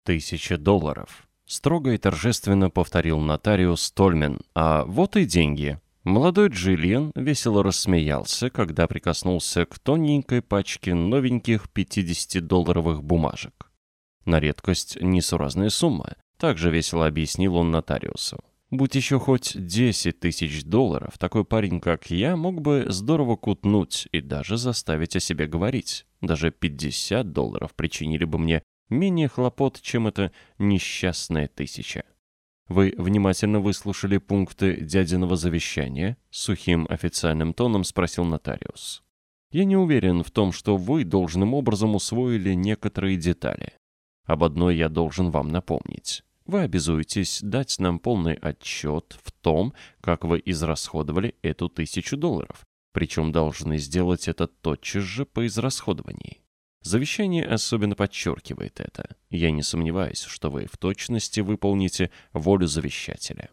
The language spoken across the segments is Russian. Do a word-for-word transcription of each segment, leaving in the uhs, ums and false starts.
Тысяча долларов. Строго и торжественно повторил нотариус Тольмен. А вот и деньги. Молодой Джиллиан весело рассмеялся, когда прикоснулся к тоненькой пачке новеньких пятидесятидолларовых бумажек. На редкость несуразная сумма. Также весело объяснил он нотариусу. Будь еще хоть десять тысяч долларов, такой парень, как я, мог бы здорово кутнуть и даже заставить о себе говорить. Даже пятьдесят долларов причинили бы мне менее хлопот, чем эта несчастная тысяча. Вы внимательно выслушали пункты дядиного завещания? Сухим официальным тоном спросил нотариус. Я не уверен в том, что вы должным образом усвоили некоторые детали. Об одной я должен вам напомнить. Вы обязуетесь дать нам полный отчет в том, как вы израсходовали эту тысячу долларов, причем должны сделать это тотчас же по израсходовании. Завещание особенно подчеркивает это. Я не сомневаюсь, что вы в точности выполните волю завещателя.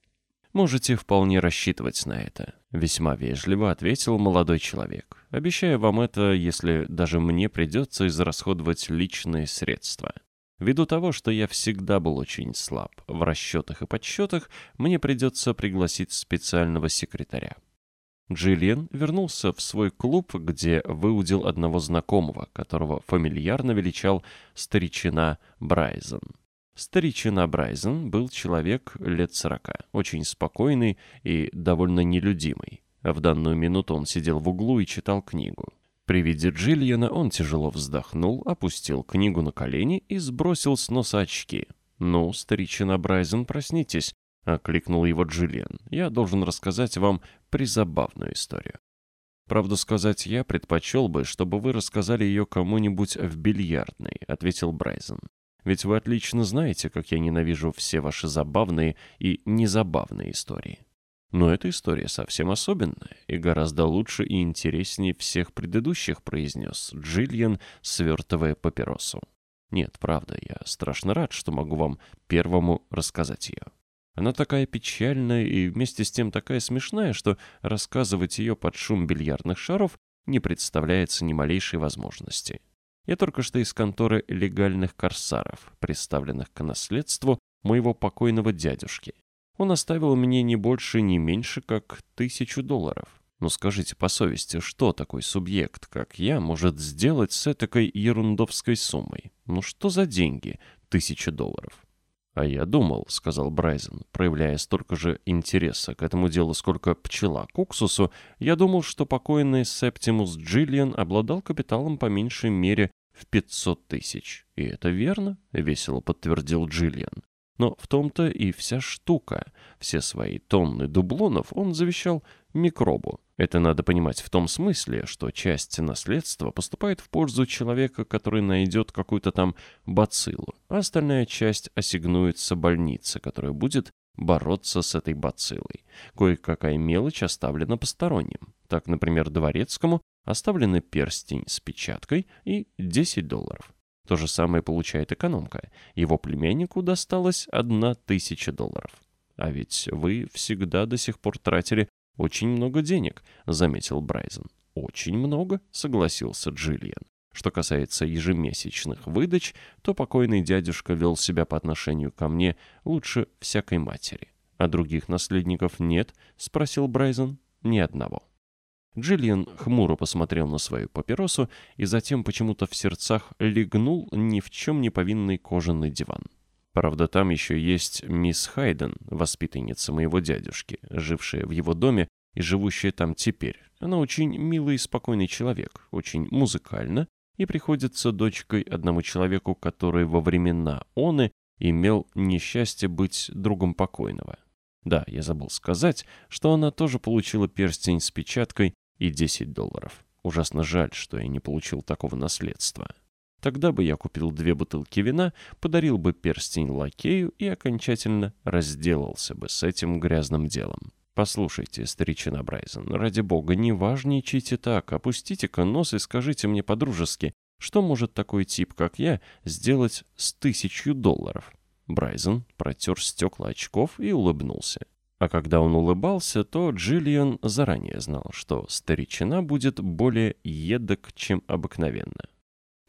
Можете вполне рассчитывать на это, весьма вежливо ответил молодой человек. Обещаю вам это, если даже мне придется израсходовать личные средства. Ввиду того, что я всегда был очень слаб в расчетах и подсчетах, мне придется пригласить специального секретаря. Джиллиан вернулся в свой клуб, где выудил одного знакомого, которого фамильярно величал старичина Брайзен. Старичина Брайзен был человек лет сорока, очень спокойный и довольно нелюдимый. В данную минуту он сидел в углу и читал книгу. При виде Джиллиана он тяжело вздохнул, опустил книгу на колени и сбросил с носа очки. «Ну, старичина Брайзен, проснитесь», — окликнул его Джиллиан. «Я должен рассказать вам призабавную историю». «Правду сказать, я предпочел бы, чтобы вы рассказали ее кому-нибудь в бильярдной», — ответил Брайзен. «Ведь вы отлично знаете, как я ненавижу все ваши забавные и незабавные истории». «Но эта история совсем особенная и гораздо лучше и интереснее всех предыдущих», — произнес Джиллиан, свертывая папиросу. «Нет, правда, я страшно рад, что могу вам первому рассказать ее. Она такая печальная и вместе с тем такая смешная, что рассказывать ее под шум бильярдных шаров не представляется ни малейшей возможности. Я только что из конторы легальных корсаров, представленных к наследству моего покойного дядюшки. Он оставил мне не больше, ни меньше, как тысячу долларов. Но скажите по совести, что такой субъект, как я, может сделать с этакой ерундовской суммой? Ну что за деньги? Тысяча долларов. «А я думал», — сказал Брайзен, проявляя столько же интереса к этому делу, сколько пчела к уксусу, «я думал, что покойный Септимус Джиллиан обладал капиталом по меньшей мере в пятьсот тысяч. И это верно», — весело подтвердил Джиллиан. «Но в том-то и вся штука. Все свои тонны дублонов он завещал микробу. Это надо понимать в том смысле, что часть наследства поступает в пользу человека, который найдет какую-то там бациллу, а остальная часть ассигнуется больнице, которая будет бороться с этой бациллой. Кое-какая мелочь оставлена посторонним. Так, например, дворецкому оставлены перстень с печаткой и десять долларов. То же самое получает экономка. Его племяннику досталась одна тысяча долларов. А ведь вы всегда до сих пор тратили очень много денег, заметил Брайзен. Очень много, согласился Джиллиан. Что касается ежемесячных выдач, то покойный дядюшка вел себя по отношению ко мне лучше всякой матери. А других наследников нет? Спросил Брайзен. Ни одного. Джиллиан хмуро посмотрел на свою папиросу и затем почему-то в сердцах легнул ни в чем не повинный кожаный диван. Правда, там еще есть мисс Хайден, воспитанница моего дядюшки, жившая в его доме и живущая там теперь. Она очень милый и спокойный человек, очень музыкальна и приходится дочкой одному человеку, который во времена оны имел несчастье быть другом покойного. Да, я забыл сказать, что она тоже получила перстень с печаткой и десять долларов. Ужасно жаль, что я не получил такого наследства. Тогда бы я купил две бутылки вина, подарил бы перстень лакею и окончательно разделался бы с этим грязным делом. Послушайте, старичина Брайзен, ради бога, не важничайте так, опустите-ка нос и скажите мне по-дружески, что может такой тип, как я, сделать с тысячью долларов? Брайзен протер стекла очков и улыбнулся. А когда он улыбался, то Джиллиан заранее знал, что старичина будет более едок, чем обыкновенно.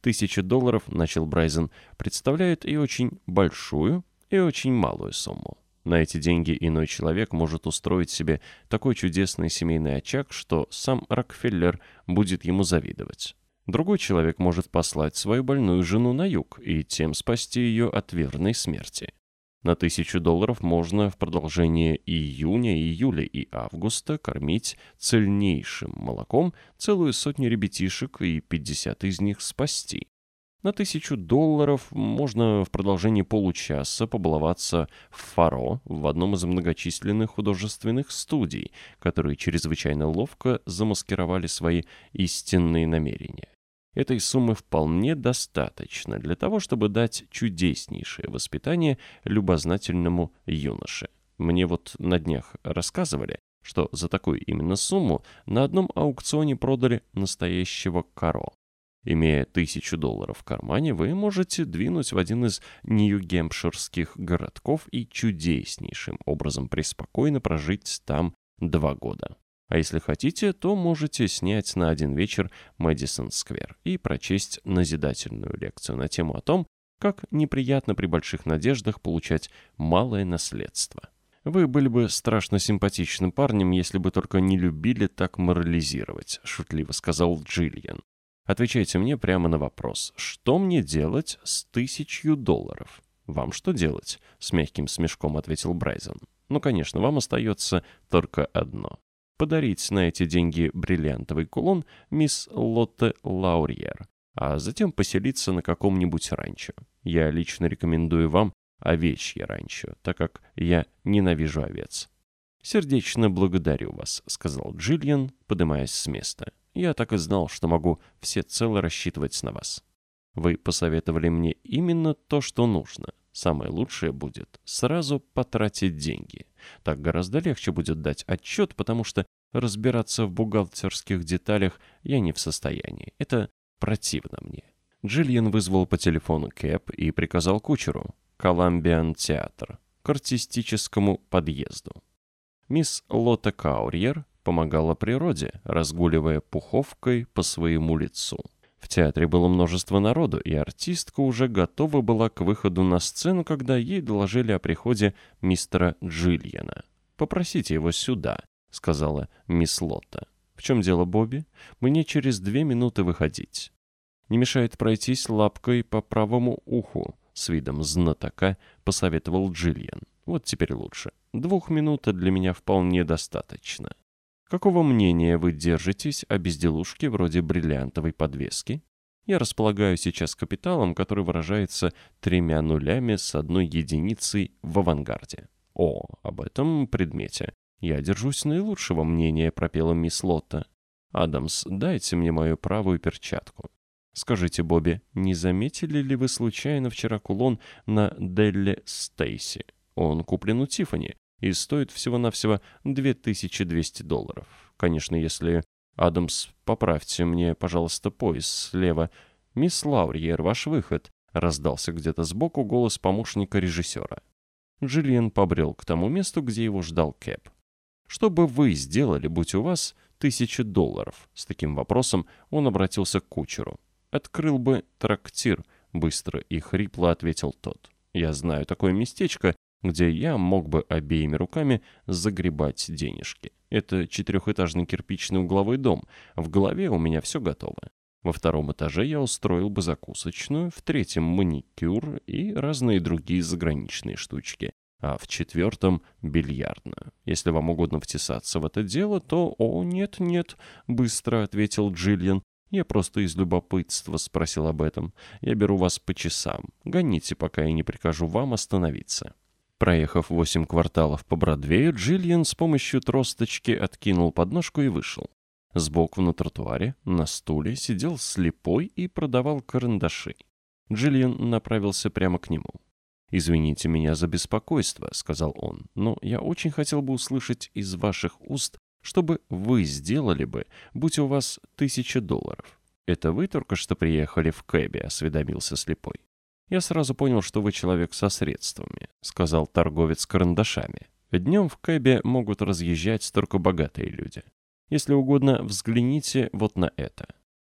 Тысяча долларов, начал Брайзен, представляет и очень большую, и очень малую сумму. На эти деньги иной человек может устроить себе такой чудесный семейный очаг, что сам Рокфеллер будет ему завидовать. Другой человек может послать свою больную жену на юг и тем спасти ее от верной смерти. На тысячу долларов можно в продолжение июня, июля и августа кормить цельнейшим молоком целую сотню ребятишек и пятьдесят из них спасти. На тысячу долларов можно в продолжении получаса побаловаться в Фаро в одном из многочисленных художественных студий, которые чрезвычайно ловко замаскировали свои истинные намерения. Этой суммы вполне достаточно для того, чтобы дать чудеснейшее воспитание любознательному юноше. Мне вот на днях рассказывали, что за такую именно сумму на одном аукционе продали настоящего коро. Имея тысячу долларов в кармане, вы можете двинуть в один из нью-гемпширских городков и чудеснейшим образом преспокойно прожить там два года. А если хотите, то можете снять на один вечер Мэдисон-сквер и прочесть назидательную лекцию на тему о том, как неприятно при больших надеждах получать малое наследство. Вы были бы страшно симпатичным парнем, если бы только не любили так морализировать, шутливо сказал Джиллиан. Отвечайте мне прямо на вопрос, что мне делать с тысячью долларов? Вам что делать? С мягким смешком ответил Брайзен. Ну, конечно, вам остается только одно. Подарить на эти деньги бриллиантовый кулон мисс Лотте Лаурьер, а затем поселиться на каком-нибудь ранчо. Я лично рекомендую вам овечье ранчо, так как я ненавижу овец. «Сердечно благодарю вас», — сказал Джиллиан, поднимаясь с места. «Я так и знал, что могу всецело рассчитывать на вас. Вы посоветовали мне именно то, что нужно. Самое лучшее будет сразу потратить деньги. Так гораздо легче будет дать отчет, потому что разбираться в бухгалтерских деталях я не в состоянии. Это противно мне». Джиллиан вызвал по телефону кэб и приказал кучеру «Коламбиан-театр» к артистическому подъезду. Мисс Лотте Каурьер помогала природе, разгуливая пуховкой по своему лицу. В театре было множество народу, и артистка уже готова была к выходу на сцену, когда ей доложили о приходе мистера Джиллиана. «Попросите его сюда», — сказала мисс Лотте. «В чем дело, Бобби? Мне через две минуты выходить». «Не мешает пройтись лапкой по правому уху», — с видом знатока посоветовал Джиллиан. «Вот теперь лучше. Двух минут для меня вполне достаточно. Какого мнения вы держитесь о безделушке вроде бриллиантовой подвески? Я располагаю сейчас капиталом, который выражается тремя нулями с одной единицей в авангарде». «О, об этом предмете я держусь наилучшего мнения», — пропела мисс Лотте. «Адамс, дайте мне мою правую перчатку. Скажите, Бобби, не заметили ли вы случайно вчера кулон на Делле Стейси? Он куплен у Тиффани и стоит всего-навсего две тысячи двести долларов. Конечно, если... Адамс, поправьте мне, пожалуйста, пояс слева. Мисс Лаурьер, ваш выход», — раздался где-то сбоку голос помощника режиссера. Джиллиан побрел к тому месту, где его ждал кэб. «Что бы вы сделали, будь у вас тысяча долларов?» С таким вопросом он обратился к кучеру. «Открыл бы трактир», — быстро и хрипло ответил тот. «Я знаю такое местечко, где я мог бы обеими руками загребать денежки. Это четырехэтажный кирпичный угловой дом. В голове у меня все готово. Во втором этаже я устроил бы закусочную, в третьем маникюр и разные другие заграничные штучки, а в четвертом — бильярдную. Если вам угодно втесаться в это дело, то... «О, нет-нет», — быстро ответил Джиллиан. «Я просто из любопытства спросил об этом. Я беру вас по часам. Гоните, пока я не прикажу вам остановиться». Проехав восемь кварталов по Бродвею, Джиллиан с помощью тросточки откинул подножку и вышел. Сбоку на тротуаре, на стуле, сидел слепой и продавал карандаши. Джиллиан направился прямо к нему. «Извините меня за беспокойство», — сказал он, «но я очень хотел бы услышать из ваших уст, что бы вы сделали бы, будь у вас тысяча долларов». «Это вы только что приехали в кэбе?» — осведомился слепой. «Я сразу понял, что вы человек со средствами», — сказал торговец карандашами. «Днем в кэбе могут разъезжать только богатые люди. Если угодно, взгляните вот на это».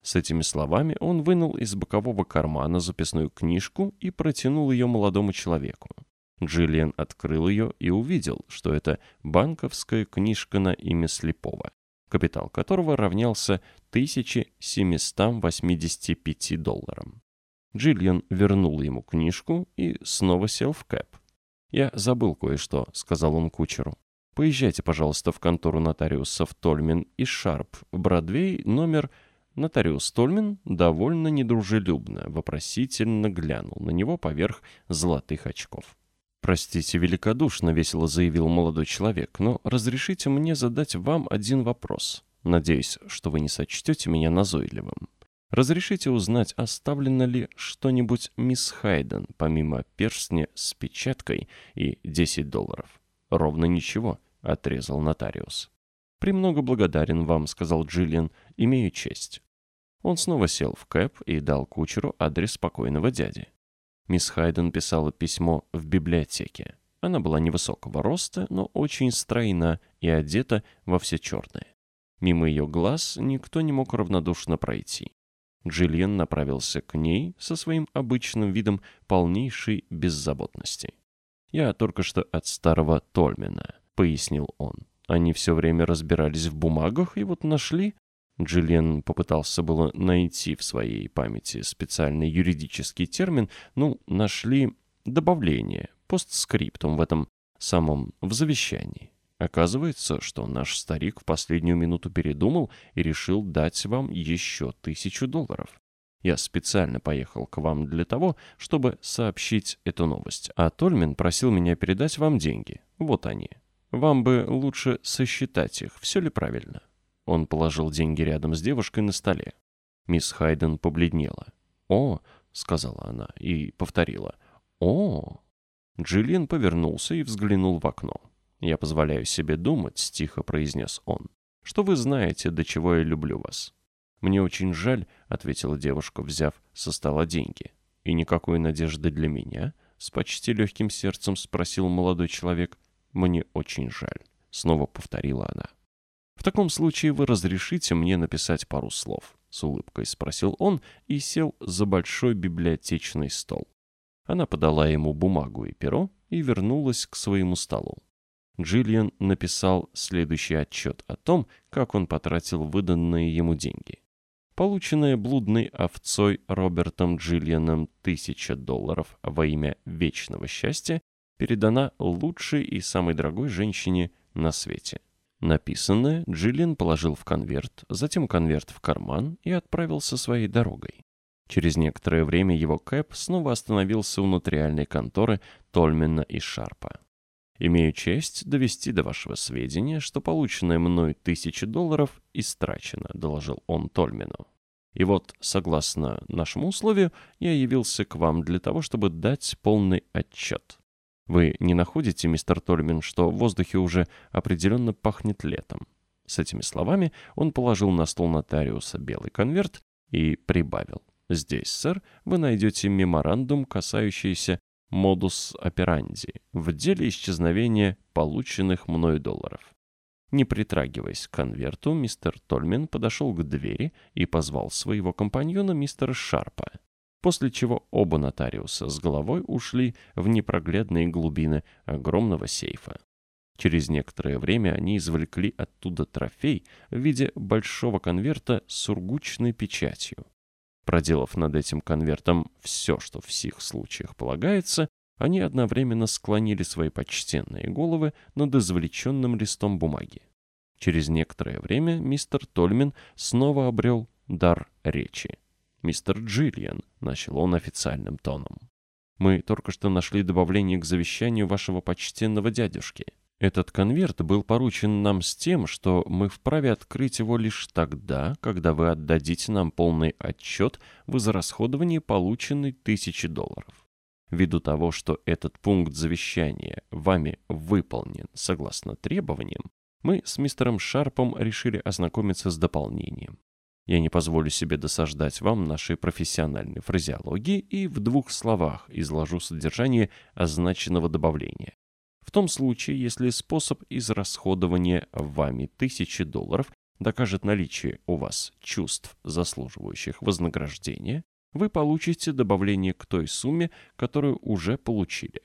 С этими словами он вынул из бокового кармана записную книжку и протянул ее молодому человеку. Джиллиан открыл ее и увидел, что это банковская книжка на имя слепого, капитал которого равнялся тысяче семистам восьмидесяти пяти долларам. Джиллиан вернул ему книжку и снова сел в кэб. «Я забыл кое-что», — сказал он кучеру. «Поезжайте, пожалуйста, в контору нотариусов Тольмен и Шарп, Бродвей, номер...» Нотариус Тольмен довольно недружелюбно, вопросительно глянул на него поверх золотых очков. «Простите великодушно», — весело заявил молодой человек, «но разрешите мне задать вам один вопрос. Надеюсь, что вы не сочтете меня назойливым. Разрешите узнать, оставлено ли что-нибудь мисс Хайден, помимо перстня с печаткой и десять долларов?» «Ровно ничего», — отрезал нотариус. «Премного благодарен вам», — сказал Джиллиан, — «имею честь». Он снова сел в кэб и дал кучеру адрес покойного дяди. Мисс Хайден писала письмо в библиотеке. Она была невысокого роста, но очень стройна и одета во все черное. Мимо ее глаз никто не мог равнодушно пройти. Джиллиан направился к ней со своим обычным видом полнейшей беззаботности. «Я только что от старого Тольмена», — пояснил он. «Они все время разбирались в бумагах и вот нашли...» Джиллиан попытался было найти в своей памяти специальный юридический термин, ну, нашли добавление, постскриптум в этом самом в завещании. Оказывается, что наш старик в последнюю минуту передумал и решил дать вам еще тысячу долларов. Я специально поехал к вам для того, чтобы сообщить эту новость, а Тольмен просил меня передать вам деньги. Вот они. Вам бы лучше сосчитать их, все ли правильно?» Он положил деньги рядом с девушкой на столе. Мисс Хайден побледнела. «О!» — сказала она и повторила. «О!» Джиллиан повернулся и взглянул в окно. «Я позволяю себе думать», — тихо произнес он, — «что вы знаете, до чего я люблю вас». «Мне очень жаль», — ответила девушка, взяв со стола деньги. «И никакой надежды для меня?» — с почти легким сердцем спросил молодой человек. «Мне очень жаль», — снова повторила она. «В таком случае вы разрешите мне написать пару слов?» — с улыбкой спросил он и сел за большой библиотечный стол. Она подала ему бумагу и перо и вернулась к своему столу. Джиллиан написал следующий отчет о том, как он потратил выданные ему деньги. Полученная блудной овцой Робертом Джиллианом тысяча долларов во имя вечного счастья передана лучшей и самой дорогой женщине на свете. Написанное Джиллиан положил в конверт, затем конверт в карман и отправился своей дорогой. Через некоторое время его кэб снова остановился у нотариальной конторы Тольмена и Шарпа. «Имею честь довести до вашего сведения, что полученная мной тысяча долларов истрачена», — доложил он Тольмену. «И вот, согласно нашему условию, я явился к вам для того, чтобы дать полный отчет. Вы не находите, мистер Тольмен, что в воздухе уже определенно пахнет летом?» С этими словами он положил на стол нотариуса белый конверт и прибавил: «Здесь, сэр, вы найдете меморандум, касающийся модус операнди в деле исчезновения полученных мною долларов». Не притрагиваясь к конверту, мистер Тольмен подошел к двери и позвал своего компаньона мистера Шарпа, после чего оба нотариуса с головой ушли в непроглядные глубины огромного сейфа. Через некоторое время они извлекли оттуда трофей в виде большого конверта с сургучной печатью. Проделав над этим конвертом все, что в сих случаях полагается, они одновременно склонили свои почтенные головы над извлеченным листом бумаги. Через некоторое время мистер Тольмен снова обрел дар речи. «Мистер Джиллиан», — начал он официальным тоном, — «мы только что нашли добавление к завещанию вашего почтенного дядюшки. Этот конверт был поручен нам с тем, что мы вправе открыть его лишь тогда, когда вы отдадите нам полный отчет в израсходовании полученной тысячи долларов. Ввиду того, что этот пункт завещания вами выполнен согласно требованиям, мы с мистером Шарпом решили ознакомиться с дополнением. Я не позволю себе досаждать вам нашей профессиональной фразеологии и в двух словах изложу содержание означенного добавления. В том случае, если способ израсходования вами тысячи долларов докажет наличие у вас чувств, заслуживающих вознаграждения, вы получите добавление к той сумме, которую уже получили.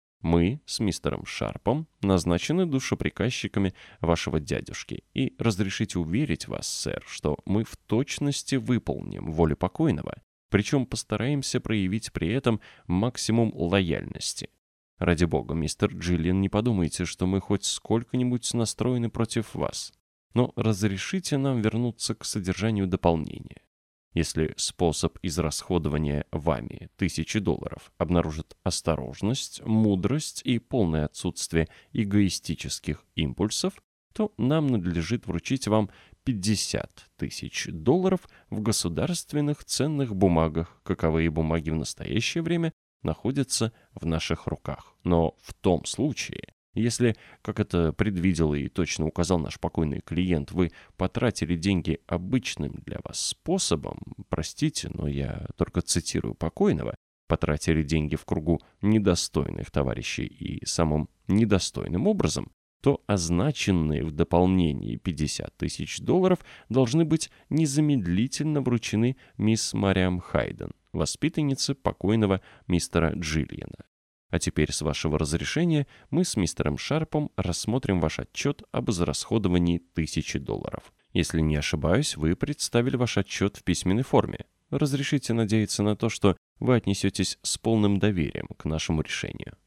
Мы с мистером Шарпом назначены душеприказчиками вашего дядюшки, и разрешите уверить вас, сэр, что мы в точности выполним волю покойного, причем постараемся проявить при этом максимум лояльности. Ради бога, мистер Джиллиан, не подумайте, что мы хоть сколько-нибудь настроены против вас, но разрешите нам вернуться к содержанию дополнения. Если способ израсходования вами тысячи долларов обнаружит осторожность, мудрость и полное отсутствие эгоистических импульсов, то нам надлежит вручить вам пятьдесят тысяч долларов в государственных ценных бумагах, каковые бумаги в настоящее время находятся в наших руках. Но в том случае, если, как это предвидел и точно указал наш покойный клиент, вы потратили деньги обычным для вас способом, простите, но я только цитирую покойного, потратили деньги в кругу недостойных товарищей и самым недостойным образом, то означенные в дополнении пятьдесят тысяч долларов должны быть незамедлительно вручены мисс Мариам Хайден, воспитаннице покойного мистера Джиллиана. А теперь, с вашего разрешения, мы с мистером Шарпом рассмотрим ваш отчет об израсходовании тысячи долларов. Если не ошибаюсь, вы представили ваш отчет в письменной форме. Разрешите надеяться на то, что вы отнесетесь с полным доверием к нашему решению».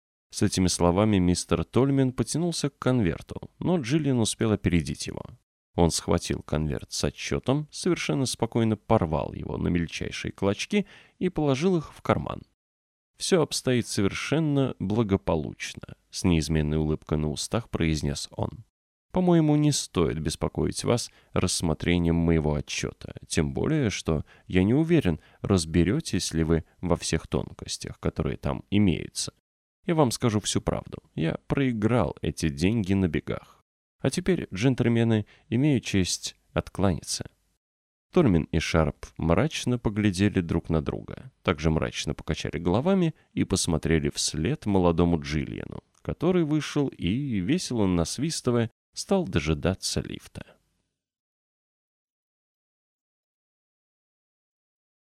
С этими словами мистер Тольмен потянулся к конверту, но Джиллиан успел опередить его. Он схватил конверт с отчетом, совершенно спокойно порвал его на мельчайшие клочки и положил их в карман. «Все обстоит совершенно благополучно», — с неизменной улыбкой на устах произнес он. «По-моему, не стоит беспокоить вас рассмотрением моего отчета, тем более, что я не уверен, разберетесь ли вы во всех тонкостях, которые там имеются. Я вам скажу всю правду. Я проиграл эти деньги на бегах. А теперь, джентльмены, имею честь откланяться». Тольмен и Шарп мрачно поглядели друг на друга, также мрачно покачали головами и посмотрели вслед молодому Джиллиану, который вышел и, весело насвистывая, стал дожидаться лифта.